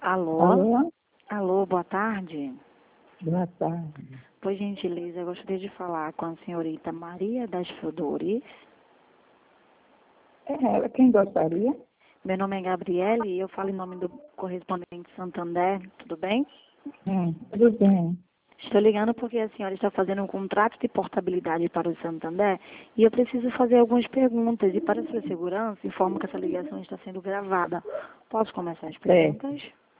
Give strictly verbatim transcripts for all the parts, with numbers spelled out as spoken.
Alô? Alô? Alô, boa tarde. Boa tarde. Por gentileza, eu gostaria de falar com a senhorita Maria das Flores. É ela quem gostaria? Meu nome é Gabriele e eu falo em nome do correspondente Santander, tudo bem? Hum, tudo bem. Estou ligando porque a senhora está fazendo um contrato de portabilidade para o Santander e eu preciso fazer algumas perguntas e para sua segurança, informo que essa ligação está sendo gravada. Posso começar as perguntas?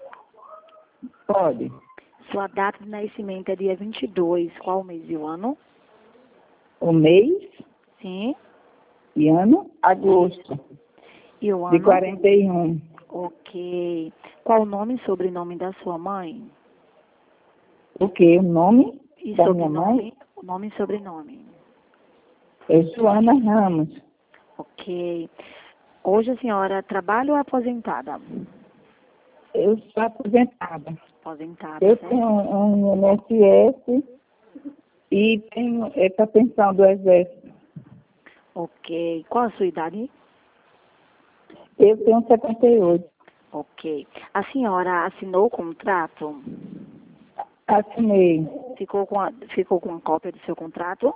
Pode. Sua data de nascimento é dia vinte e dois, qual o mês e o ano? O mês Sim. e ano? Agosto. E o ano? De quarenta e um. Ok. Qual o nome e sobrenome da sua mãe? O quê? O nome E da minha sobrenome? mãe? O nome e sobrenome. É Joana Ramos. Ok. Hoje a senhora trabalha ou é aposentada? Eu sou aposentada. Aposentada, Eu certo? tenho um I N S S e tenho essa pensão do Exército. Ok. Qual a sua idade? Eu tenho setenta e oito. Ok. A senhora assinou o contrato? Assinei. Ficou com a, ficou com a cópia do seu contrato?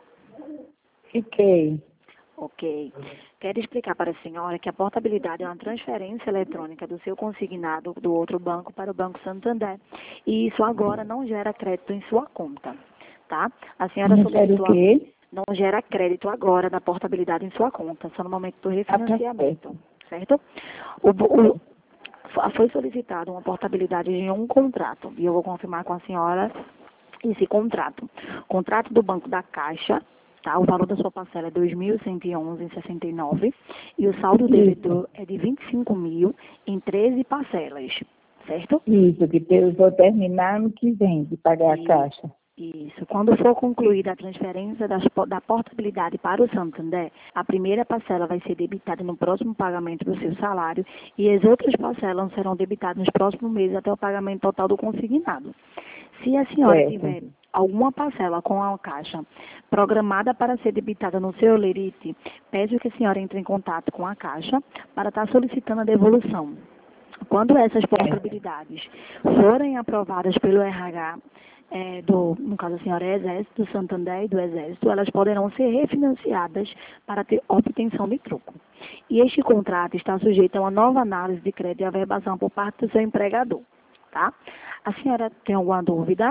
Fiquei. Ok. Quero explicar para a senhora que a portabilidade é uma transferência eletrônica do seu consignado do outro banco para o Banco Santander. E isso agora não gera crédito em sua conta, tá? A senhora Não quero o solicitou, a- quê? não gera crédito agora da portabilidade em sua conta, só no momento do Ah, tá refinanciamento, certo. certo? O, bo- o, fa- foi solicitado uma portabilidade de um contrato e eu vou confirmar com a senhora esse contrato. Contrato do Banco da Caixa, tá? O valor da sua parcela é dois mil cento e onze vírgula sessenta e nove e o saldo devedor é de vinte e cinco mil em treze parcelas, certo? Isso, que eu vou terminar no que vem de pagar a E caixa. isso. Quando for concluída a transferência das po- da portabilidade para o Santander, a primeira parcela vai ser debitada no próximo pagamento do seu salário e as outras parcelas serão debitadas nos próximos meses até o pagamento total do consignado. Se a senhora Certo. tiver alguma parcela com a caixa programada para ser debitada no seu lerite, peço que a senhora entre em contato com a caixa para estar solicitando a devolução. Quando essas portabilidades forem aprovadas pelo R H, eh, do, no caso a senhora é Exército, do Santander e do Exército, elas poderão ser refinanciadas para ter obtenção de troco. E este contrato está sujeito a uma nova análise de crédito e averbação por parte do seu empregador, tá? A senhora tem alguma dúvida?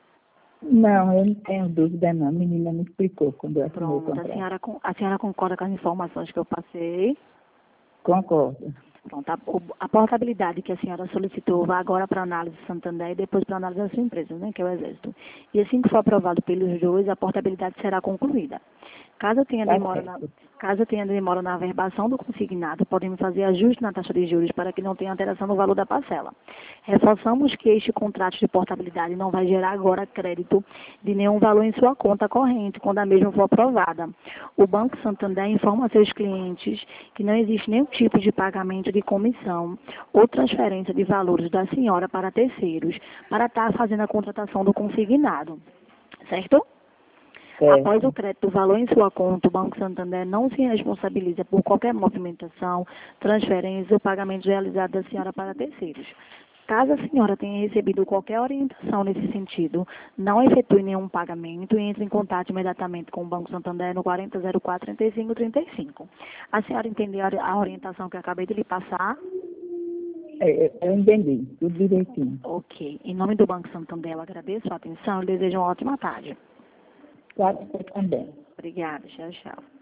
Não, eu não tenho dúvida não. A menina me explicou quando eu assinei o Pronto, a contrato. senhora, con- a senhora concorda com as informações que eu passei? Concordo. Pronto, a, o- a portabilidade que a senhora solicitou vai agora para análise do Santander e depois para análise da sua empresa, né, que é o Exército. E assim que for aprovado pelos dois, a portabilidade será concluída. Caso tenha Tá demora na, certo. caso tenha demora na averbação do consignado, podemos fazer ajuste na taxa de juros para que não tenha alteração no valor da parcela. Reforçamos que este contrato de portabilidade não vai gerar agora crédito de nenhum valor em sua conta corrente, quando a mesma for aprovada. O Banco Santander informa a seus clientes que não existe nenhum tipo de pagamento de comissão ou transferência de valores da senhora para terceiros, para estar fazendo a contratação do consignado, certo? Após Certo. o crédito do valor em sua conta, o Banco Santander não se responsabiliza por qualquer movimentação, transferência ou pagamento realizado da senhora para terceiros. Caso a senhora tenha recebido qualquer orientação nesse sentido, não efetue nenhum pagamento e entre em contato imediatamente com o Banco Santander no quarenta zero quatro, trinta e cinco trinta e cinco. A senhora entendeu a a orientação que eu acabei de lhe passar? É, eu entendi, tudo direitinho. Ok. Em nome do Banco Santander, eu agradeço a atenção e desejo uma ótima tarde. Claro que você também. Obrigada. Tchau, tchau.